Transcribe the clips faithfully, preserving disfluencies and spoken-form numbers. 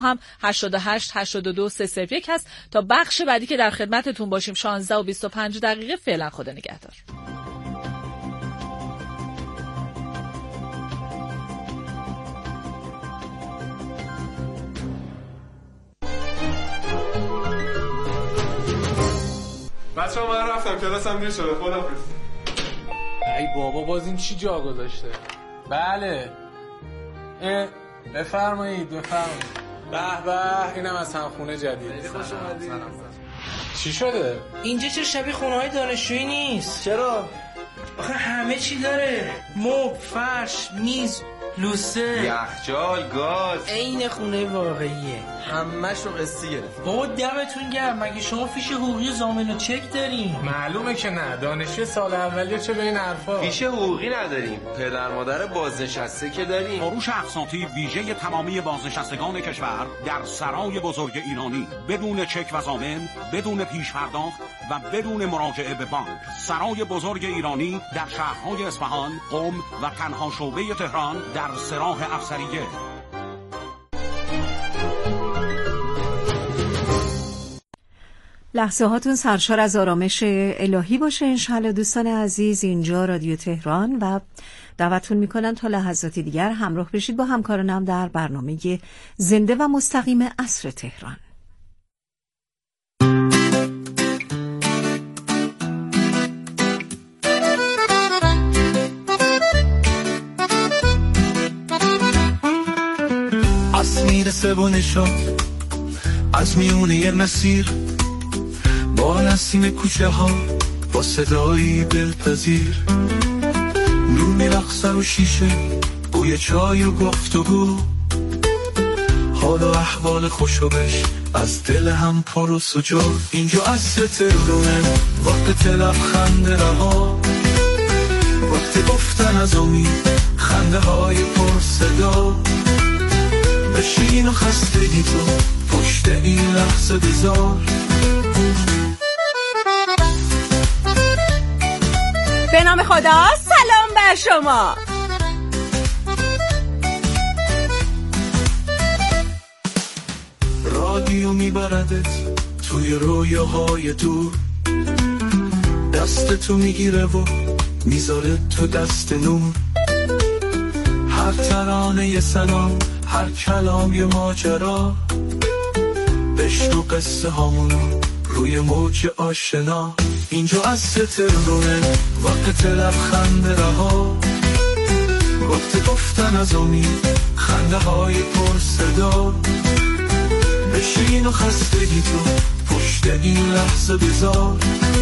هم هشتاد و هشت هشتاد و دو سه صفر یک هست تا بخش بعدی که در خدمتتون باشیم شانزده و بیست و پنج دقیقه. فعلا خدا نگهدار. بچه‌ها من رفتم کلاسم دیر شده. خداحافظ. ای بابا باز این چی جا گذاشته؟ بله اه بفرمایید بفرمایید. به به اینم از همخونه جدید. خوش اومدید. چی شده؟ اینجا چه شبیه خونه‌های دانشجویی نیست؟ چرا؟ آخه همه چی داره، مبل، فرش، میز، لوسه، یخچال، گاز. عین خونه واقعیه. همه‌شو قسطی گرفت. بابا دمتون گرم، مگه شما فیش حقوقی ضامن و چک دارین؟ معلومه که نه، دانشجوی سال اولیه چه به این حرفا. فیش حقوقی نداریم، پدر مادر بازنشسته که داریم. فروش اقساطی ویژه تمامی بازنشستگان کشور در سرای بزرگ ایرانی بدون چک و ضامن، بدون پیش پرداخت و بدون مراجعه به بانک. سرای بزرگ ایرانی در شهرهای اصفهان، قم و تنها شعبه تهران در سراح افسریه. لحظه هاتون سرشار از آرامش الهی باشه انشالله. دوستان عزیز، اینجا رادیو تهران و دعوتتون میکنم تا لحظاتی دیگر همراه بشید با همکارانم در برنامه زنده و مستقیم عصر تهران. از میرسه و نشاد از میونه یه مسیر، با نسیم کوچه ها، با صدایی دلپذیر، نور میرقصه رو شیشه، بوی چای و گفتگو، حال و احوال خوشوبش از دل هم پر و سجود. اینجا عصر تهرونه، وقت لبخند رها، وقت گفتن از امید، خنده های پر صدا. بشین و خستگی تو پشت این لحظه بذار. به نام خدا، سلام بر شما. رادیو میبردت توی رویاهای دور، دست تو میگیره و میذاره تو دست نور. هر ترانه یه سلام، هر کلام یه ماجرا، بشنو قصه هامونو روی موج آشنا. اینجا عصر تهرونه، وقت لبخند رها، وقت گفتن از امید، خنده های پر صدا. بشین و خستگی تو پشت این لحظه بذار.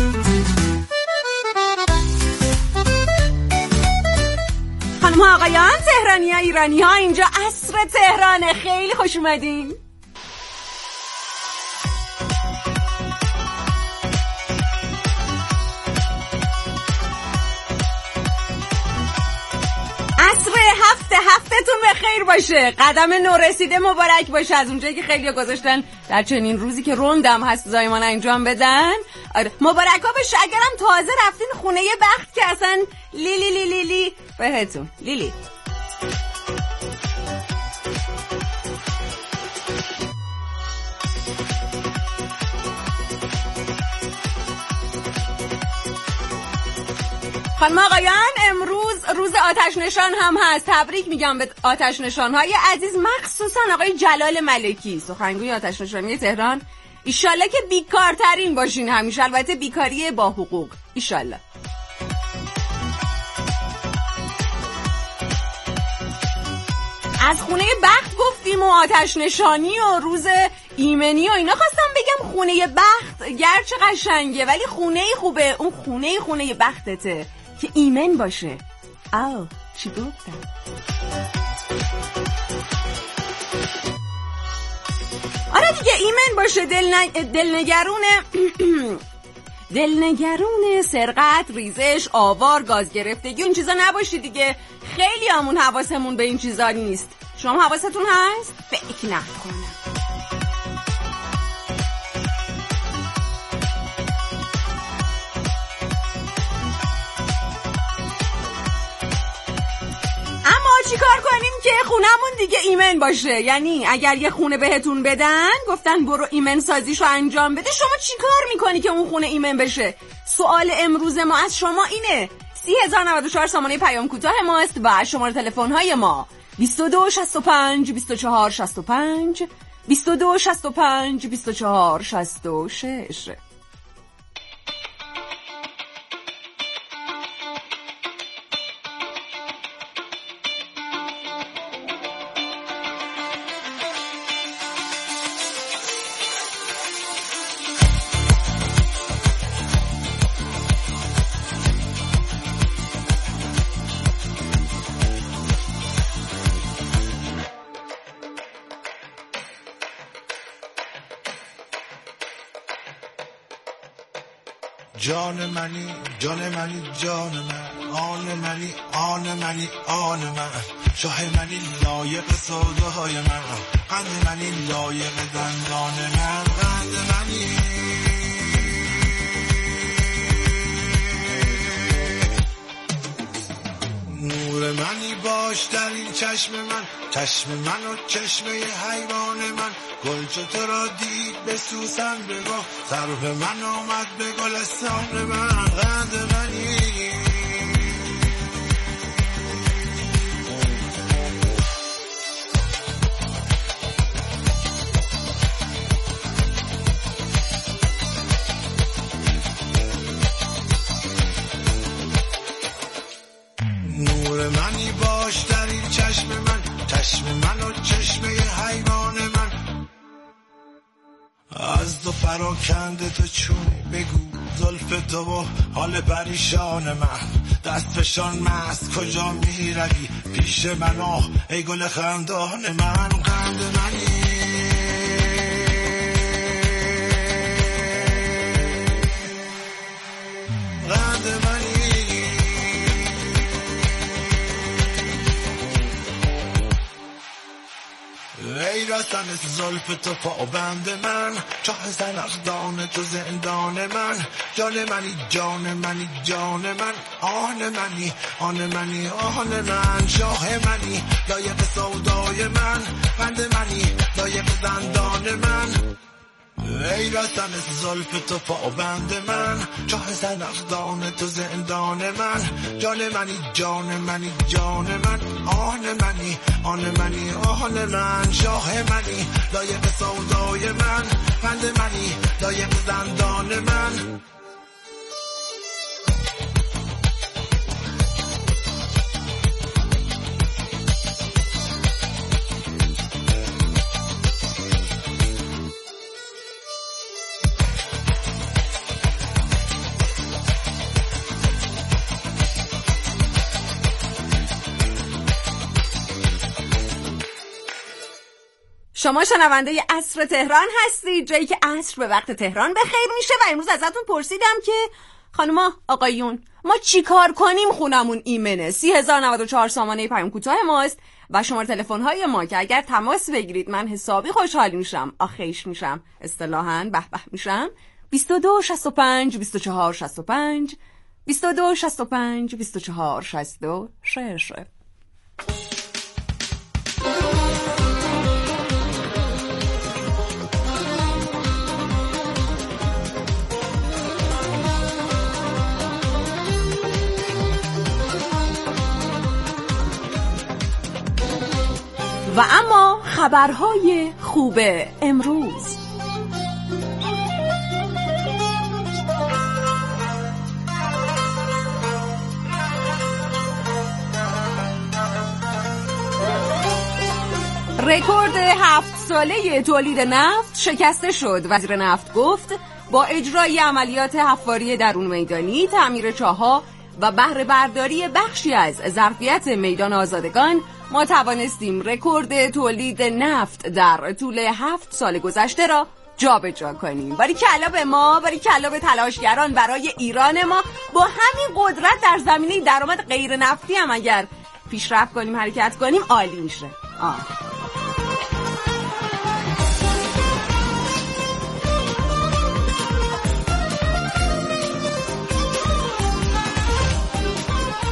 خانم ها آقایان، تهرانی ها ایرانی ها، اینجا عصر تهرانه. خیلی خوش اومدین. عصر هفته هفته‌تون بخیر باشه. قدم نورسیده مبارک باشه. از اونجایی که خیلی گذاشتن در چنین روزی که روندم هست زایمان انجام بدن، آره مبارک ها باشه. اگرم تازه رفتین خونه بخت که اصلا لیلی لیلی لی لی بهتون لیلی. خانم آقایان، امروز روز آتش نشان هم هست. تبریک میگم به آتش نشان‌های عزیز، مخصوصا آقای جلال ملکی، سخنگوی آتش نشانی تهران. ایشالله که بیکارترین باشین همیشه، البته بیکاری با حقوق ایشالله. از خونه بخت گفتیم و آتش نشانی و روز ایمنی و اینا. خواستم بگم خونه بخت گرچه قشنگه ولی خونه خوبه، اون خونه خونه بختته که ایمن باشه. آو چی گفتم؟ آره دیگه ایمن باشه، دل دلنگرون دلنگرون سرقت، ریزش، آوار، گاز گرفتگی اون چیزا نباشی دیگه. خیلی همون حواسمون به این چیزا نیست. شما حواستون هست؟ فکر نکنم. چیکار کنیم که خونمون دیگه ایمن باشه؟ یعنی اگر یه خونه بهتون بدن گفتن برو ایمن سازیشو انجام بده، شما چیکار میکنی که اون خونه ایمن بشه؟ سوال امروز ما از شما اینه. سی هزار و نود و چهار سامانه پیام کوتاه ماست و شماره تلفن های ما بیست و دو شصت و پنج بیست و چهار شصت و پنج بیست و دو شصت و پنج بیست و چهار شصت و شش. جان منی جان منی جان من، آن منی آن منی آن من، شاه منی لایق سودای من، قند منی لایق دندان من، قند منی نور منی باش در این چشم من، چشم من و چشمه حیوان من، گل چو تو را دید به سوسن بگاه، سرو من آمد به گلستان من، قند منی نور منی باش در این چشم من، چشم من و چشمه حیوان من، از دو پراکنده تو چونی بگو زلف تو و حال پریشان من، دست فشان مست کجا می روی پیش من آه ای گل خندان من، قند منی قند منی ای رسن زلف تو پابند من، چاه زنخدان تو زندان من، جان منی جان منی جان من، آن منی آن منی آن من، شاه منی لایق سودای من، قند منی لایق زندان من، ای رسن زلف تو پابند من، چاه زنخدان تو زندان من، جان منی جان منی جان من، آن منی آن منی آن من، شاه منی لایق سودای من، قند منی لایق زندان من. شما شنونده عصر تهران هستید، جایی که عصر به وقت تهران بخیر میشه و امروز ازتون پرسیدم که خانوما آقایون ما چی کار کنیم خونمون ایمنه. سی هزار و نود و چهار سامانه پیام کوتاه ماست و شماره تلفن های ما که اگر تماس بگیرید من حسابی خوشحال میشم، آخیش میشم، اصطلاحاً به به میشم. بیست و دو شصت و پنج بیست و چهار شصت و پنج بیست و دو شصت و پنج بیست و چهار شصت و شش. و اما خبرهای خوب امروز. رکورد هفت ساله تولید نفت شکسته شد. وزیر نفت گفت با اجرای عملیات حفاری درون میدانی، تعمیر چاه‌ها و بهره برداری بخشی از ظرفیت میدان آزادگان ما توانستیم رکورد تولید نفت در طول هفت سال گذشته را جابجا کنیم. باریکلا به ما، باریکلا به تلاشگران برای ایران ما. با همین قدرت در زمینه درآمد غیر نفتی هم اگر پیشرفت کنیم، حرکت کنیم، عالی میشه. آه.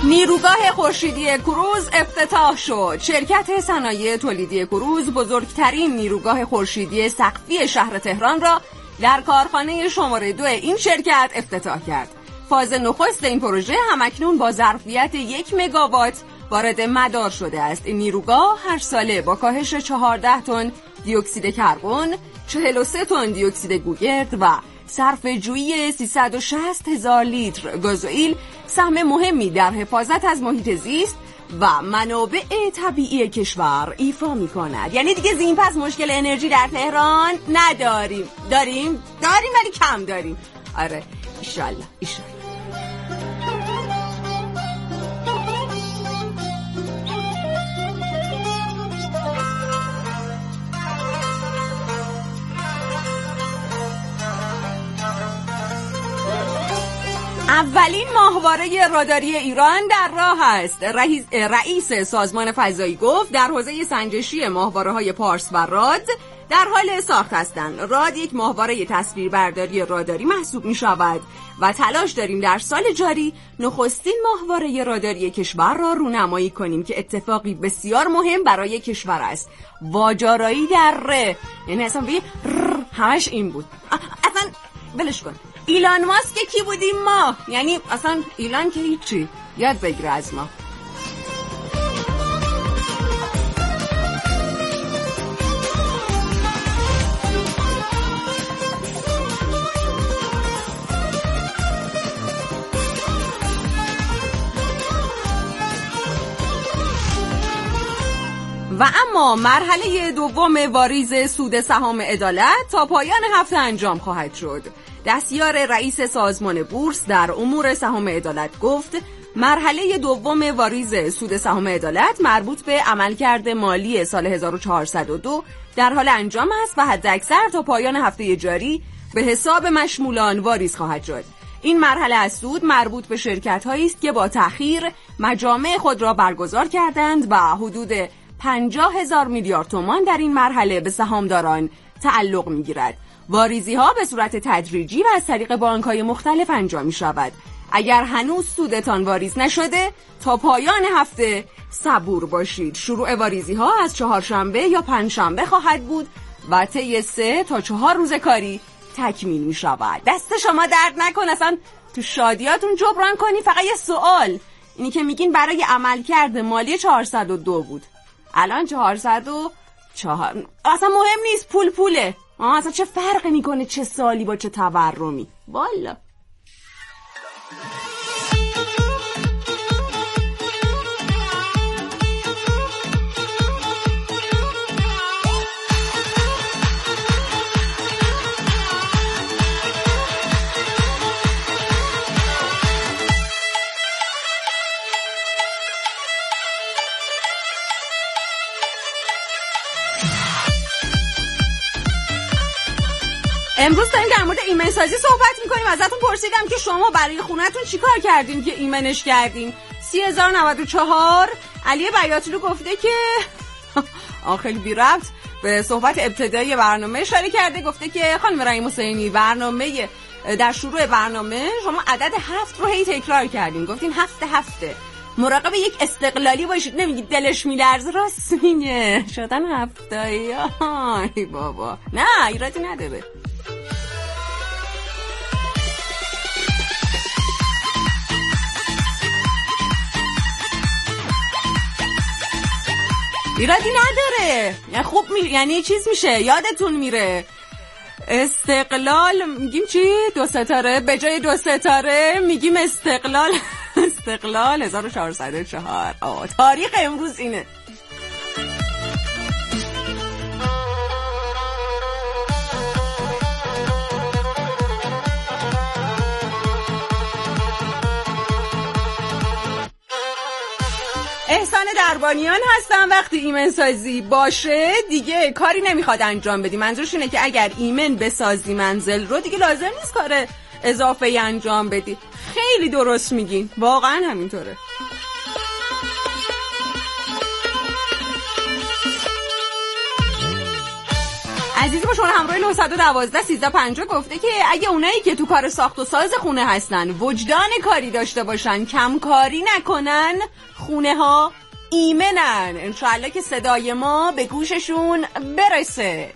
نیروگاه خورشیدی کروز افتتاح شد. شرکت صنایع تولیدی کروز بزرگترین نیروگاه خورشیدی سقفی شهر تهران را در کارخانه شماره دو این شرکت افتتاح کرد. فاز نخست این پروژه همکنون با ظرفیت یک مگاوات وارد مدار شده است. این نیروگاه هر ساله با کاهش چهارده تن دیوکسید کربن، چهل و سه تن دیوکسید گوگرد و صرفه‌جویی سیصد و شصت هزار لیتر گازوئیل سهم مهمی در حفاظت از محیط زیست و منابع طبیعی کشور ایفا می‌کند. یعنی دیگه زین پس مشکل انرژی در تهران نداریم. داریم؟ داریم ولی کم داریم. آره ایشالله ایشالله. اولین ماهواره راداری ایران در راه است. رئیس, رئیس سازمان فضایی گفت در حوزه سنجشی ماهواره‌های پارس و راد در حال ساخت هستند. راد یک ماهواره تصویربرداری راداری محسوب می شود و تلاش داریم در سال جاری نخستین ماهواره راداری کشور را رونمایی کنیم که اتفاقی بسیار مهم برای کشور است. واجارایی در ر، یعنی اصلا بی همش این بود. اصلا بلش کن. ایلان ماسک کی بودیم ما؟ یعنی اصلا ایلان که هیچی، یاد بگیره از ما. و اما مرحله دوم واریز سود سهام عدالت تا پایان هفته انجام خواهد شد. دستیار رئیس سازمان بورس در امور سهام عدالت گفت مرحله دوم واریز سود سهام عدالت مربوط به عملکرد مالی سال هزار و چهارصد و دو در حال انجام است و حداکثر تا پایان هفته جاری به حساب مشمولان واریز خواهد شد. این مرحله از سود مربوط به شرکت‌هایی است که با تأخیر مجامع خود را برگزار کردند و حدود پنجاه هزار میلیارد تومان در این مرحله به سهامداران تعلق می‌گیرد. واریزی ها به صورت تدریجی و از طریق بانک های مختلف انجام می شود. اگر هنوز سودتان واریز نشده تا پایان هفته صبور باشید. شروع واریزی ها از چهارشنبه یا پنجشنبه خواهد بود و طی سه تا چهار روز کاری تکمیل می شود. دست شما درد نکن، اصلا تو شادیاتون جبران کنی. فقط یه سوال، اینی که میگین برای عملکرد مالی چهارصد و دو بود، الان چهارصد و چهار، اصلا مهم نیست، پول پوله. آه اصلا چه فرقی میکنه چه سالی با چه تورمی؟ والا امروز داریم در مورد ایمن سازی صحبت میکنیم. ازتون پرسیدم که شما برای خونتون چیکار کردین که ایمنش کردین؟ سی هزار و نود و چهار علی بیاتلو گفته که آخیلی بی ربط به صحبت ابتدایی برنامه اشاره کرده. گفته که خانم رحیم حسینی برنامه در شروع برنامه شما عدد هفت رو هی تکرار کردین، گفتین هفت هفته. مراقب یک استقلالی باشید، نمیگید دلش میلرزه. راست میگه، شدن هفتایی. ای بابا نه ایرادی نداره. ایرادی نداره، یعنی خوب می... یعنی چیز میشه، یادتون میره. استقلال میگیم چی؟ دو ستاره، به جای دو ستاره میگیم استقلال. استقلال هزار و چهارصد و چهار. آه تاریخ امروز اینه. احسان دربانیان هستم. وقتی ایمن سازی باشه دیگه کاری نمیخواد انجام بدی. منظورش اینه که اگر ایمن بسازی منزل رو دیگه لازم نیست کار اضافه ای انجام بدی. خیلی درست میگین، واقعا همینطوره. عزیزی با شما همراه نه یک دو یک سه پنجاه گفته که اگه اونایی که تو کار ساخت و ساز خونه هستن وجدان کاری داشته باشن، کم کاری نکنن، خونه ها ایمنن. انشالله که صدای ما به گوششون برسه.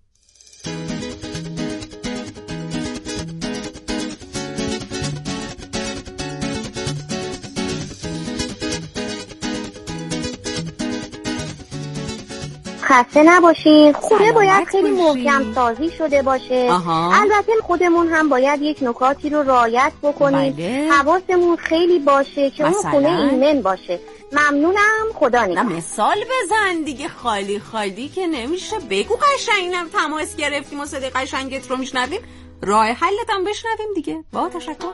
خسته نباشین. خونه باید خیلی محکم سازی شده باشه. آها. البته خودمون هم باید یک نکاتی رو رعایت بکنیم. بله. حواسمون خیلی باشه که اون خونه ایمن باشه. ممنونم، خدا نگهدار. مثال بزن دیگه، خالی خالی که نمیشه. بگو قشنگم تماس گرفتیم و صدای قشنگت رو میشنویم، راه حلت هم بشنویم دیگه. با تشکر.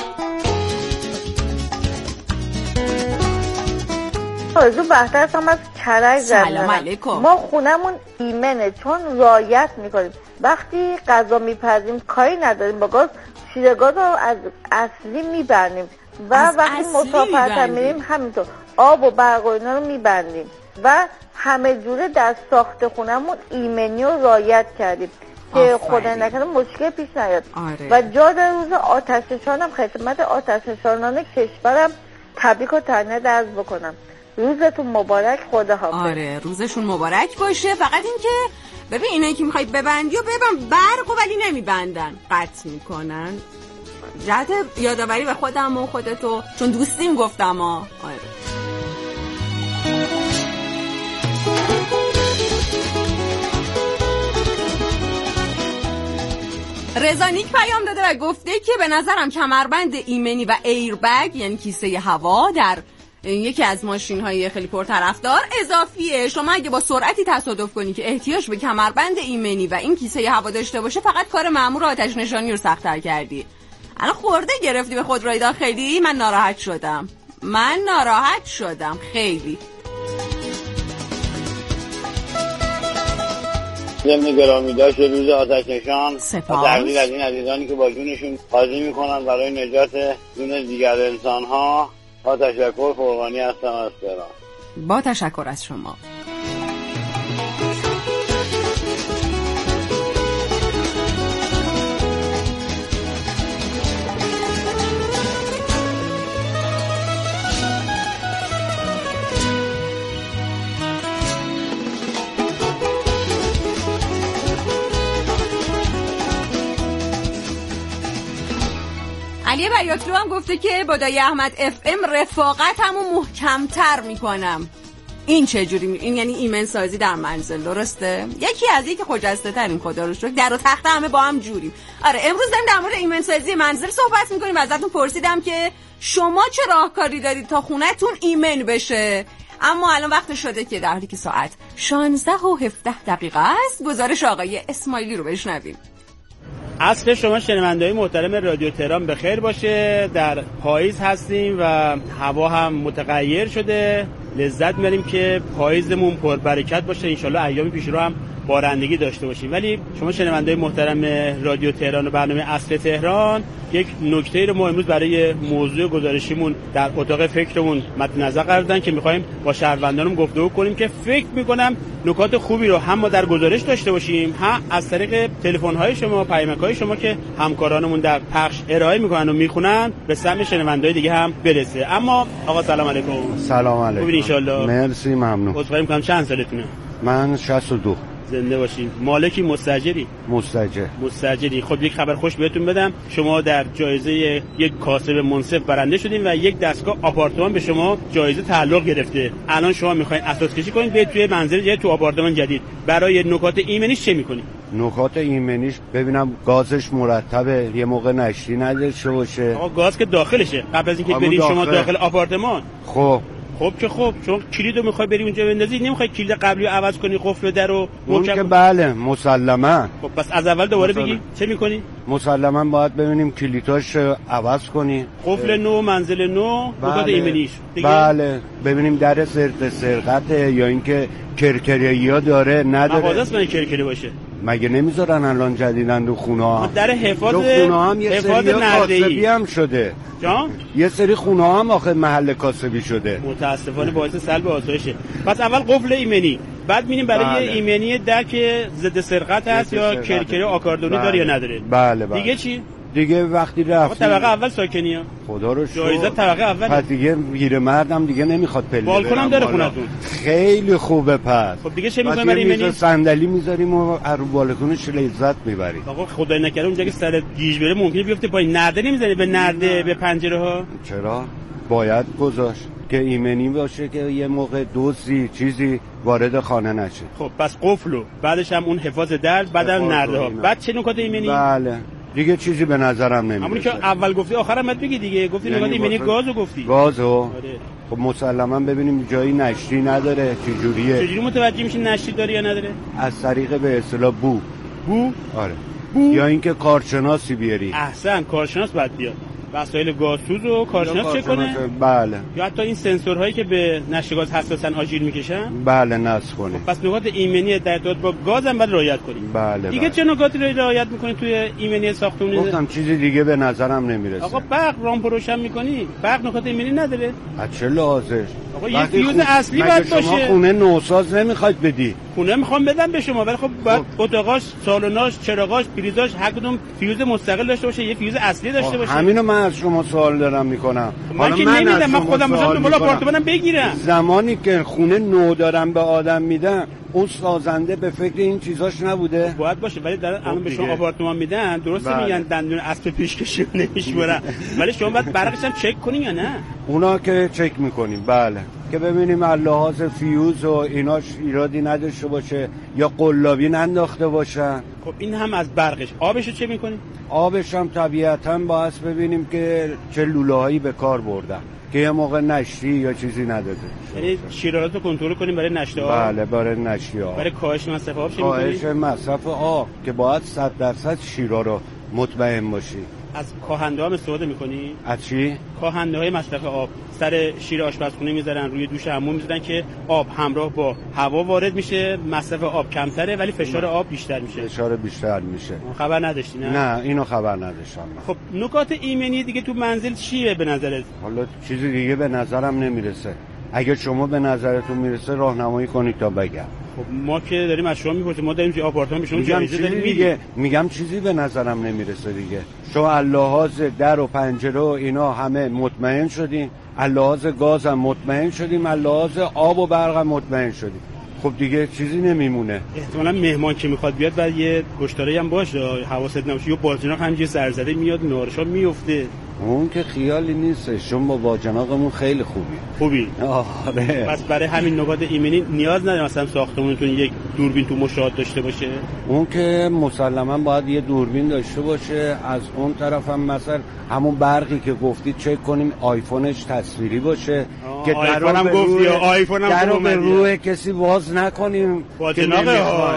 موضوع بهتر هم از کرج زدن. ما خونمون ایمنه چون رعایت میکنیم. وقتی غذا میپزیم کاری نداریم، با گاز شیر گاز رو از اصلی میبندیم و وقتی مسافرت میریم همینطور آب و برق و اینا رو میبندیم و همه جوره در ساخت خونمون ایمنی رو رعایت کردیم که خدا نکنه مشکل پیش نیاد. آره. و جا در روز آتش نشانم خدمت آتش نشانان کشورم تبریک و تهنیت عرض بکنم. روزتون مبارک، خدا حافظ. آره روزشون مبارک باشه. فقط این که ببین اینایی که میخوای ببندی و ببند برقو ولی نمیبندن، قطع میکنن. جهت یادآوری به خودم و خودتو، چون دوستیم گفتم ها. آره رزانیک پیام داده و گفته که به نظرم کمربند ایمنی و ایربگ یعنی کیسه هوا در یکی از ماشین های خیلی پرطرفدار اضافیه. شما اگه با سرعتی تصادف کنی که احتیاج به کمربند ایمنی و این کیسه هوا داشته باشه، فقط کار مأمور آتش نشانی رو سخت‌تر کردی. الان خورده گرفتی به خودروی داخلی. من ناراحت شدم، من ناراحت شدم خیلی. ضمن گرامی داشت روز آتش نشان، تقدیر از این عزیزانی که با جونشون بازی میکنن برای نجات جون دیگر انسان ها. با تشکر، فرغانی هستم از تهران. با تشکر از شما. علی بیاتلو هم گفته که با دایی احمد اف ام رفاقت همو محکمتر میکنم. این چه جوری می... این یعنی ایمن سازی در منزل، درسته؟ یکی از یکی خجسته ترین، خدا رو شکر. در و تخت همه با هم جوریم. آره امروز داریم در مورد ایمن سازی منزل صحبت میکنیم. ازتون پرسیدم که شما چه راهکاری دارید تا خونه‌تون ایمن بشه. اما الان وقت شده که در حالی که ساعت شانزده و هفده دقیقه است گزارش آقای اسماعیلی رو بشنویم. عصر شما شنونده‌های محترم رادیو تهران بخیر باشه. در پاییز هستیم و هوا هم متغیر شده. لذت می‌بریم که پاییزمون پربرکت باشه. انشالله ایام پیش رو هم بارندگی داشته باشیم. ولی شما شنونده‌های محترم رادیو تهران و برنامه عصر تهران، یک نکته رو ما امروز برای موضوع گزارشیمون در اتاق فکرمون مد نظر قرار دادن که می‌خوایم با شهروندانم گفتگو کنیم که فکر می‌کنم نکات خوبی رو هم ما در گزارش داشته باشیم، هم از طریق تلفن‌های شما، پیامک‌های شما که همکارانمون در پخش ارائه می‌کنن و می‌خونن به سمع شنونده‌های دیگه هم برسه. اما آقا سلام علیکم. سلام علیکم. خوبین ان شاءالله؟ مرسی، ممنون. عذرخواهی می‌کنم چند سالتونه؟ من شصت و دو. زنده باشین. مالکی مستاجری؟ مستاجر. مستاجری. خب یک خبر خوش بهتون بدم، شما در جایزه یک کاسب منصف برنده شدین و یک دستگاه آپارتمان به شما جایزه تعلق گرفته. الان شما میخواین اساس کشی کنین به توی منزل جدید، تو آپارتمان جدید. برای نکات ایمنیش چه میکنین؟ نکات ایمنیش ببینم گازش مرتبه، یه موقع نشتی نداشته باشه. آقا گاز که داخلشه قبل از اینکه برید شما داخل آپارتمان. خب خب که خب چون کلیدو میخوای بری اونجا بندازی، نمیخوای کلید قبلی رو عوض کنی، قفل درو اون که بله مسلما. خب پس از اول دوباره مسلم. بگی چه میکنی؟ مسلما باید ببینیم کلیداش عوض کنی، قفل نو، منزل نو، نکات بله. ایمنیش دیگه. بله ببینیم در سرقت سرقته یا اینکه کرکری‌ها داره نداره. مغازه است من کرکری باشه. مگه نمیذارن الان جدیدن رو خونه ها؟ در حفاظ خونه هم یه سری کاسبی هم شده. جان؟ یه سری خونه ها هم آخه محل کاسبی شده. متاسفانه باعث سلب آسایشه. پس اول قفل ایمنی بعد می‌بینیم برای بله. ایمنی درک ضد سرقت هست یا کرکری آکاردونی داره یا نداره. بله بله. دیگه چی؟ دیگه وقتی رفتی طبقه اول ساکنی ها خدا رو شکر جایزه طبقه اول. پس دیگه گیر مردم دیگه نمیخواد پله بالکن هم داره خونتون. خیلی خوبه. پس خب دیگه چه می‌کنیم برای ایمنی؟ صندلی میذاریم و رو بالکنش لذت میبریم. آقا خدای نکرده اونجا که سر گیج بره ممکنه بیفته پای نرده نمیزنه به نرده به پنجره ها. چرا باید گذاشت که ایمنی باشه که یه موقع دزدی چیزی وارد خانه نشه. خب پس قفلو بعدش هم اون حفاظ در بعدم نرده ها. بعد چه نکات ایمنی؟ بله دیگه چیزی به نظرم نمیاد. همونی که اول گفتی آخرام بعد بگی دیگه. گفتی نکات ایمنی گازو گفتی. گازو آره. خب مسلما ببینیم جایی نشتی نداره چه جوریه. چجوری متوجه میشی نشتی داره یا نداره؟ از طریق به اصطلاح بو. بو؟ آره. بو؟ یا اینکه کارشناسی بیاری. احسن کارشناس باید بیاد. وسایل گازسوز و کارشناس چک کنه. بله. یا حتی این سنسورهایی که به نشت گاز حساسن آژیر میکشن. بله نصب کنه. پس نکات ایمنی در ارتباط با گاز هم باید رعایت کنیم. بله. دیگه بله. چه نکاتی رو رعایت میکنی توی ایمنی ساختمون؟ گفتم چیزی دیگه به نظرم نمیرسه. آقا برق رامپ روشن میکنی؟ برق نکات ایمنی نداره؟ از چه لحاظش؟ آقا یه فیوز اصلی باید باشه. شما خونه نوساز نمیخواید بدی؟ خونه میخوام بدم به شما ولی خب باید اتاقاش، سالناش، چراغاش، پریزاش هر کدوم فیوز مستقل داشته باشه، یه فیوز اصلی داشته باشه. همینو من از شما سوال دارم میکنم. من که نمیدم، من خودم باشم دنبال آپارتمانم بگیرم. زمانی که خونه نو دارم به آدم میدم اون سازنده به فکر این چیزاش نبوده؟ باید باشه ولی در الان به شما آپارتمان میدن درسته. بله. میگن دندون اسب پیشکشی نمیشورن ولی شما باید برقش هم چک کنین یا نه؟ اونا که چک میکنیم بله که ببینیم لحاظ فیوز و ایناش ایرادی نداشته باشه یا قلابی ننداخته باشن. خب این هم از برقش. آبشو چه میکنیم؟ آبش هم طبیعتاً باید ببینیم که چه لوله‌هایی به کار بردن که یه موقع نشتی یا چیزی نداده. یعنی شیرارات رو کنترل کنیم برای نشت آب. بله برای نشت آب. برای کاهش مصرف آب چه می‌کنیم؟ کاهش مصرف آب که باید صد درصد شیرا رو مطمئن باشی. از کاهنده ها استفاده می‌کنی؟ از چی؟ کاهنده های مصرف آب. سر شیر آشپزخونه میذارن، روی دوش حموم میذارن که آب همراه با هوا وارد میشه، مصرف آب کمتره ولی فشار آب بیشتر میشه. فشار بیشتر میشه. خبر نداشتی نه؟ نه اینو خبر نداشتم. خب نکات ایمنی دیگه تو منزل چیه به نظرت؟ حالا چیزی دیگه به نظرم نمیرسه. اگه شما به نظرتون میرسه راهنمایی کنید تا بگم. خب ما که داریم از شما میپرسیم، ما داریم توی آپارتمان به شما جایزه داریم دیگه. میگم چیزی به نظرم نمیرسه دیگه. شما لحاظ در و پنجره و اینا همه مطمئن شدین، لحاظ گاز هم مطمئن شدیم، لحاظ آب و برق هم مطمئن شدیم. خب دیگه چیزی نمیمونه. احتمالاً مهمان که میخواد بیاد بعد یه گشتاره هم باشه، حواست نباشه یا باجناق همینجوری سرزده میاد نارشا میفته. اون که خیالی نیست، شما با باجناقمون خیلی خوبی. خوبی؟ آره. پس برای همین نکات ایمنی نیاز نداره مثلا ساختمونتون یک دوربین تو مشاهد داشته باشه؟ اون که مسلما باید یه دوربین داشته باشه. از اون طرف هم مثلا همون برقی که گفتی چک کنیم آیفونش تصویری باشه که آیفون هم گفتی یا آیفون هم درو به روی کسی باز نکنیم. باجناق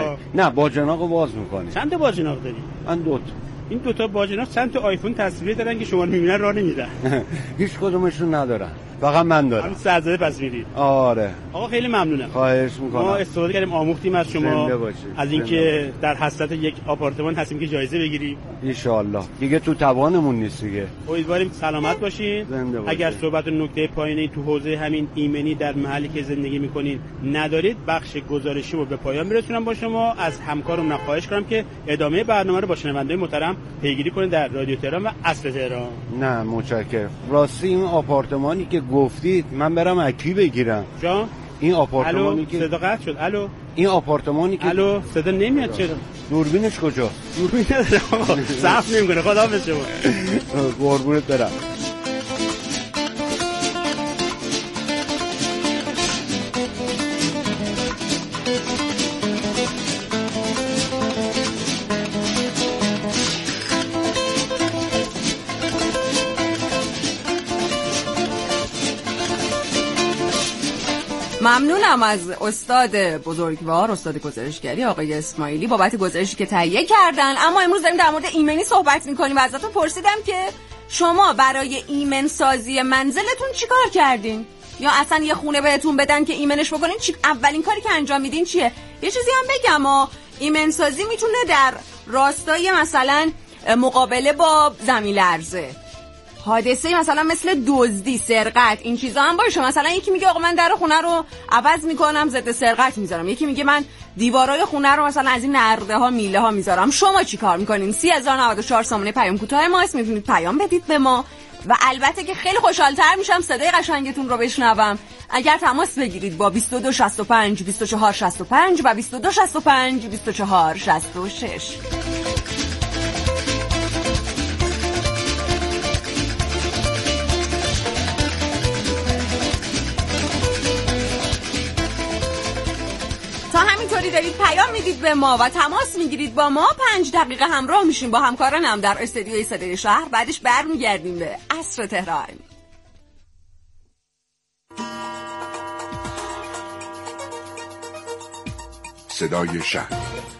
نه باجناق باز میکنیم. چند تا باجناق داری؟ من دو تا. این دوتا باجناق چند تا آیفون تصویری دارن که شما میبینن راه نمیرن؟ هیچ کدومشون ندارن، فقط من دارم. همین سرزده پس میرید. آره. آقا خیلی ممنونم. خواهش میکنم. ما استفاده کردیم آموختیم از شما از اینکه در حسرت یک آپارتمان هستیم که جایزه بگیریم. ان شاء الله. دیگه تو توانمون نیست دیگه. امیدواریم سلامت باشین. اگر صحبت و نکته پایانی تو حوزه همین ایمنی در محلی که زندگی میکنین ندارید، بخش گزارشی رو به پایان میرسونم با شما. از همکارم خواهش کنم که ادامه برنامه رو با شنونده‌های محترم پیگیری کنید در رادیو تهران و اصل تهران. نه متشکرم. راستی این آپارتمانی که گفتید من برم اکی بگیرم. جان این آپارتمانی که صدا قطع شد. الو این آپارتمانی که الو صدا نمیاد. چرا؟ دوربینش کجاست؟ دوربین نداره آقا. صرف نمیکنه. خداحافظ شما. قربونت برم. ممنونم از استاد بزرگوار، استاد گزارشگری آقای اسماعیلی بابت گزارشی که تهیه کردن. اما امروز داریم در مورد ایمنی صحبت می‌کنیم و ازتون پرسیدم که شما برای ایمن سازی منزلتون چیکار کردین؟ یا اصلا یه خونه بهتون بدن که ایمنش بکنین، چی اولین کاری که انجام میدین چیه؟ یه چیزی هم بگم، ها ایمن سازی میتونه در راستای مثلا مقابله با زمین لرزه حادثه مثلا مثل دزدی، سرقت، این چیزا هم باشه. مثلا یکی میگه آقا من در خونه رو عوض میکنم، ضد سرقت میذارم. یکی میگه من دیوارای خونه رو مثلا از این نرده ها میله ها میذارم. شما چی کار میکنین؟ سه هزار و نود و چهار سامانه پیام کوتاه ماست، میتونید پیام بدید به ما و البته که خیلی خوشحال‌تر میشم صدای قشنگتون رو بشنوم اگر تماس بگیرید با بیست و دو شصت و پنج بیست و چهار شصت و پنج و بیست و دو شصت و پنج بیست و چهار شصت و شش. تا همینطوری دارید پیام میدید به ما و تماس میگیرید با ما، پنج دقیقه همراه میشیم با همکارانم در استودیوی صدای شهر. بعدش برمیگردیم به عصر تهران. صدای شهر.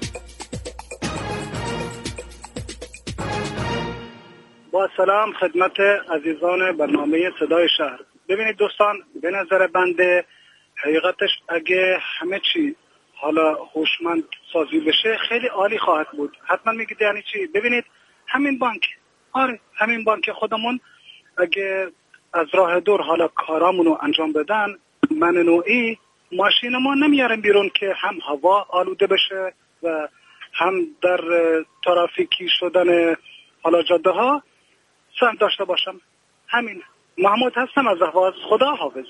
با سلام خدمت عزیزان برنامه صدای شهر. ببینید دوستان، به نظر بنده حقیقتش اگه همه چی حالا هوشمند سازی بشه خیلی عالی خواهد بود. حتما میگید یعنی چی؟ ببینید همین بانک، آره همین بانک خودمون اگه از راه دور حالا کارامون رو انجام بدن، من نوعی ماشین ما نمیارم بیرون که هم هوا آلوده بشه و هم در ترافیکی شدن حالا جاده ها سهم داشته باشم. همین. محمود هستم از اهواز. خدا حافظ.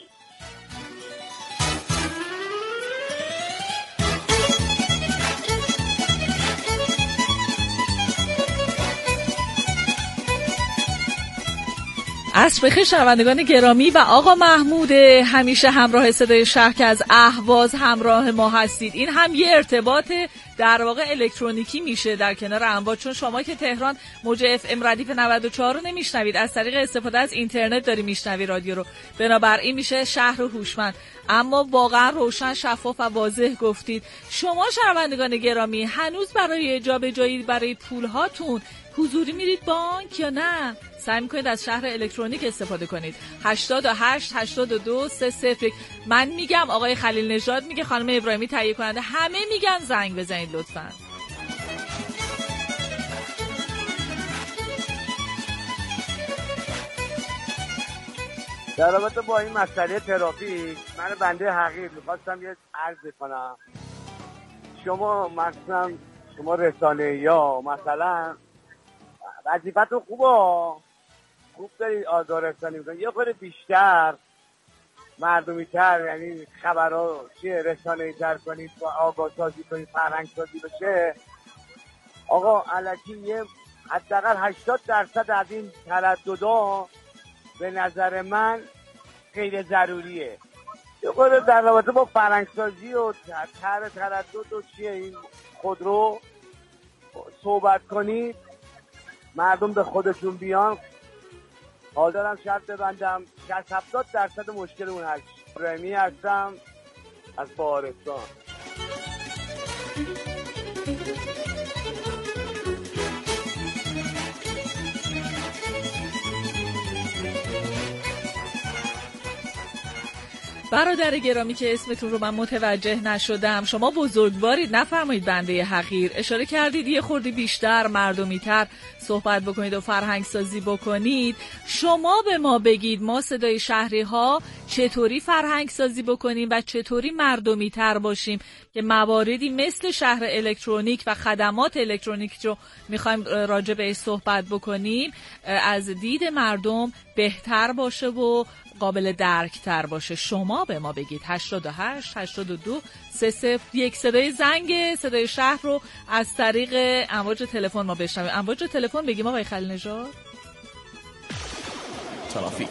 عصر بخیر شنوندگان گرامی و آقا محمود همیشه همراه صدای شهر که از اهواز همراه ما هستید. این هم یه ارتباط در واقع الکترونیکی میشه در کنار امواج، چون شما که تهران موج اف ام ردیف نود و چهار رو نمیشنوید، از طریق استفاده از اینترنت داری میشنوی رادیو رو، بنابراین میشه شهر هوشمند. اما واقعا روشن، شفاف و واضح گفتید. شما شنوندگان گرامی هنوز برای جابجایی برای پول هاتون حضوری میرید بانک یا نه؟ سعی میکنید از شهر الکترونیک استفاده کنید. هشتاد و هشت هشتاد و دو سه صفر یک. من میگم، آقای خلیل نژاد میگه، خانم ابراهیمی تهیه کننده، همه میگن زنگ بزنید لطفاً. در رابطه با این مسئله ترافیک، من بنده حقیر میخواستم یه عرض کنم. شما مثلا شما رسانه یا مثلا وظیفتون خوبه، خوب دارید آگاه رسانی میکنید، یه خورده بیشتر مردمی تر، یعنی خبرها چیه رسانه‌ای تر کنید و آگاه سازی کنید، فرهنگ سازی بشه. آقا الکی یه حداقل هشتاد درصد از این ترددا به نظر من غیر ضروریه. یه خورده در رابطه با فرهنگ سازی و تر تردد و چیه این خودرو صحبت کنید، مردم به خودشون بیان. حال دارم شرط ببندم شصت هفتاد درصد مشکل اون هست. رمی هستم از بهارستان. برادر گرامی که اسمتون رو من متوجه نشدم، شما بزرگوارید، نفرمایید بنده حقیر. اشاره کردید یه خورده بیشتر مردمی‌تر صحبت بکنید و فرهنگ سازی بکنید. شما به ما بگید ما صدای شهری ها چطوری فرهنگ سازی بکنیم و چطوری مردمی‌تر باشیم که مواردی مثل شهر الکترونیک و خدمات الکترونیک رو میخوایم راجع بهش صحبت بکنیم از دید مردم بهتر باشه و قابل درک تر باشه. شما به ما بگید. هشتاد و هشت هشتاد و دو سه صفر یک. صدای زنگ صدای شهر رو از طریق امواج تلفن ما بشنویم. امواج تلفن بگیم آقای خلیل نژاد. ترافیک.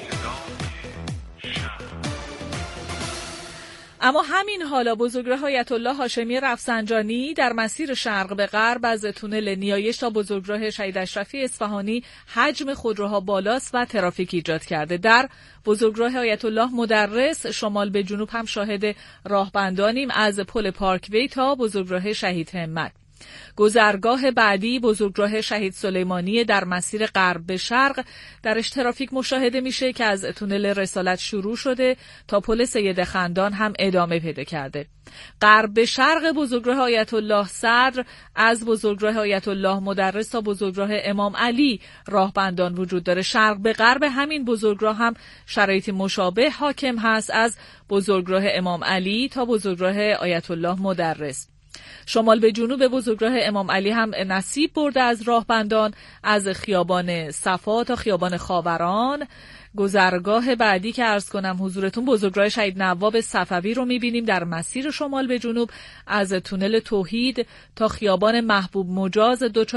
اما همین حالا بزرگراه آیت الله هاشمی رفسنجانی در مسیر شرق به غرب از تونل نیایش تا بزرگراه شهید اشرفی اصفهانی حجم خودروها بالاست و ترافیک ایجاد کرده. در بزرگراه آیت الله مدرس شمال به جنوب هم شاهد راهبندانیم از پل پارکوی تا بزرگراه شهید همت. گذرگاه بعدی بزرگراه شهید سلیمانی در مسیر غرب به شرق درش ترافیک مشاهده میشه که از تونل رسالت شروع شده تا پل سید خندان هم ادامه پیدا کرده. غرب به شرق بزرگراه آیت الله صدر از بزرگراه آیت الله مدرس تا بزرگراه امام علی راهبندان وجود داره. شرق به غرب همین بزرگراه هم شرایطی مشابه حاکم هست از بزرگراه امام علی تا بزرگراه آیت الله مدرس. شمال به جنوب بزرگراه امام علی هم نصیب برده از راهبندان از خیابان صفا تا خیابان خاوران. گذرگاه بعدی که عرض کنم حضورتون بزرگراه شهید نواب صفوی رو میبینیم در مسیر شمال به جنوب از تونل توحید تا خیابان محبوب مجاز دو